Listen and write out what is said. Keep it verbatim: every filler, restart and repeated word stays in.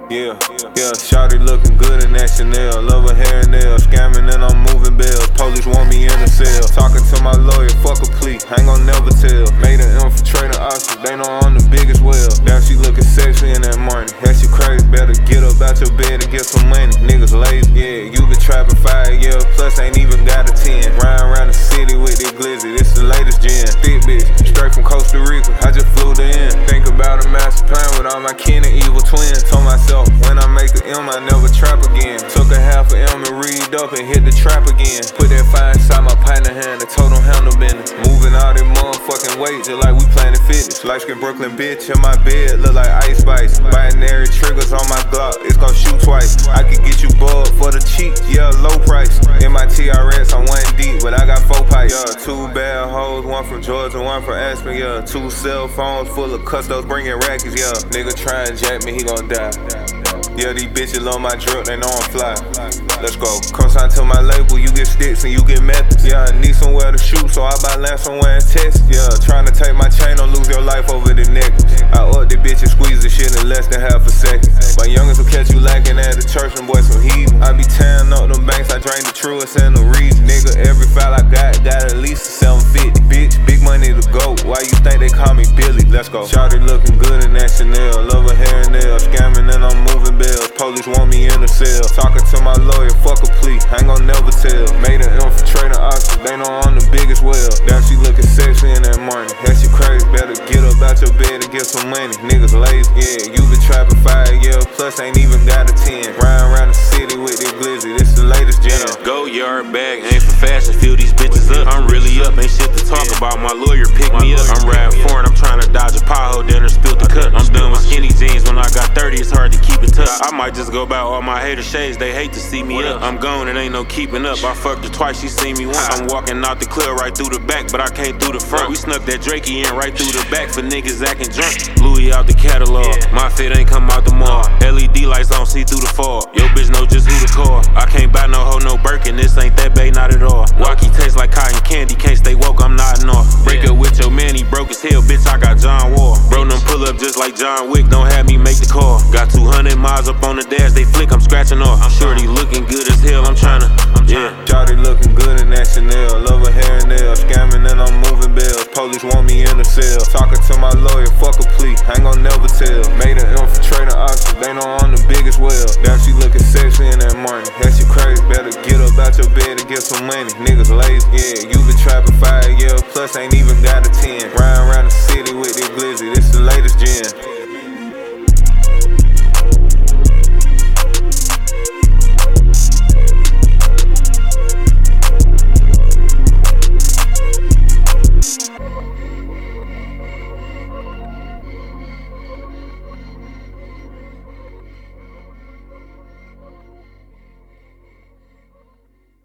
Yeah, yeah, shawty looking good in that Chanel. Love her hair and nails, scamming and I'm moving bills. Police want me in the cell. Talking to my lawyer, fuck a plea, ain't gon' never tell. Made an infiltrator option, they know I'm the biggest whale. Now she looking sexy in that morning. Yeah, she crazy, better get up out your bed and get some money. Niggas lazy, yeah, you been trapping five years, plus ain't even got a ten. Riding around the city with this glizzy, this the latest gen. Thick bitch, straight from Costa Rica, I just flew her in. Think about a master plan with all my kin and evil twins. Told myself, when I make a M, I never trap again. Took a half a M and read up and hit the trap again. Put that fire inside my partner hand and told him handle business. Moving all that motherfucking weight just like we playing fitness. Light skin Brooklyn bitch in my bed, look like Ice Spice. Binary triggers on my Glock, it's gon' shoot twice. I could get you bugged for the cheap, yeah, low price. In my T R S, I'm one deep, but I got four pipes. Yeah, two bad hoes, one from Georgia, one from Aspen, yeah. Two cell phones full of custos bringing rackets, yeah. Nigga try and jack me, he gon' die. Yeah, these bitches love my drip, they know I'm fly. Let's go. Come sign to my label, you get sticks and you get methods. Yeah, I need somewhere to shoot, so I buy land somewhere and test. Yeah, trying to take my chain, don't lose your life over the necklace. I up the bitch and squeeze the shit in less than half a second. My youngins will catch you lacking at the church, and boys some heat. I be tearing up them banks, I drain the truest and the reason. Nigga, every file I got, got at least a seven fifty. Bitch, big money to go, why you think they call me Billy? Let's go. Shawty looking good in that Chanel, love her hair and nails, scamming and I'm moving bills. Police want me in the cell. Talking to my lawyer, fuck a plea, ain't gon' never tell. Made an infiltrator option, they know I'm the biggest whale. Now she looking sexy in that morning. Yeah, she crazy, better get up out your bed and get some money. Niggas lazy, yeah, you been trapping five years, plus ain't even got a ten. Riding around the city with this glizzy, this the latest jam. Go yard bag, ain't for fashion, fill these bitches up. I'm really up, ain't shit to talk about. My lawyer picked me up. I'm riding foreign, I'm trying to dodge a pothole, then her spilt the cut. I'm done with skinny jeans, when I got thirty, it's hard to keep it tough. I might just go by all my hater shades, they hate to see me up. I'm gone and ain't no keeping up. I fucked her twice, she seen me once. I'm walking out the club right through the back, but I can't through the front. We snuck that Drakey in right through the back for niggas acting drunk. Louis out the catalog, my fit ain't come out the mall. L E D lights on, see through the fog. Yo bitch know just who to call. I can't buy no hoe, no Birkin, this ain't that bae, not at all. Walkie tastes like cotton candy, can't stay woke, I'm nodding off. Break up with your man, he broke his heel, bitch, I got John Wall. Bro, them pull up just like John Wick, don't have me make the call. Got two hundred miles up on the dash, they flick, I'm scratching off. I'm sure he looking good as hell, I'm tryna, yeah. Shawty looking good in that Chanel, love her hair and nails, scamming and I'm moving bills. Police want me in the cell. Talking to my lawyer, fuck a plea, ain't gon' never tell. Made an infiltrator option, they know I'm the biggest whale. Now she looking sexy in that morning. Yeah, she crazy, better get up out your bed and get some money. Niggas lazy, yeah, you been trapping five years, plus ain't even got a